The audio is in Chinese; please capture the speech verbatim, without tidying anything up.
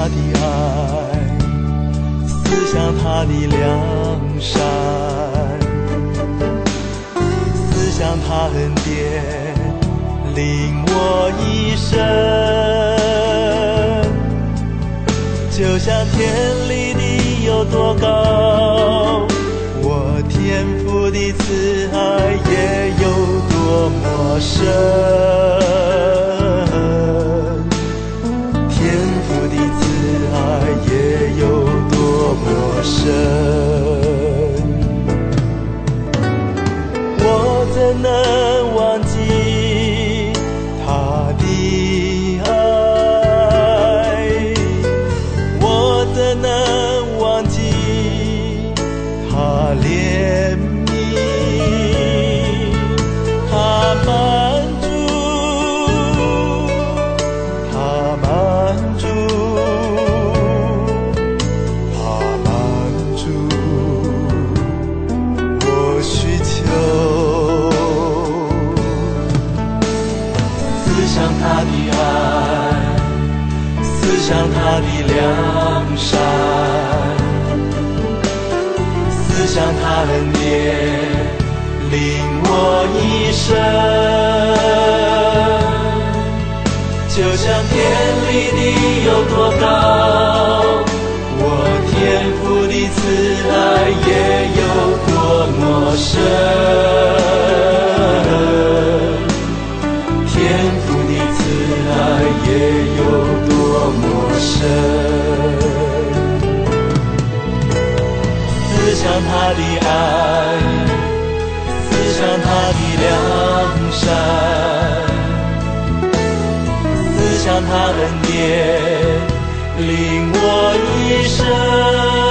他的爱，思想他的良善，思想他恩典领我一生，就像天离地有多高，我天父的慈爱也有多么深，天父的慈爱也有多么深，我怎能忘记他的爱，我怎能忘记他怜悯，他满足，他满足，他满足我需求，思想他的爱，思想他的良善，思想他恩典领我一生，就像天离地有多高，我天父的慈爱也有多么深，天父的慈爱也有多么深，思想他的爱，思想他的良善，思想他恩典领我一生，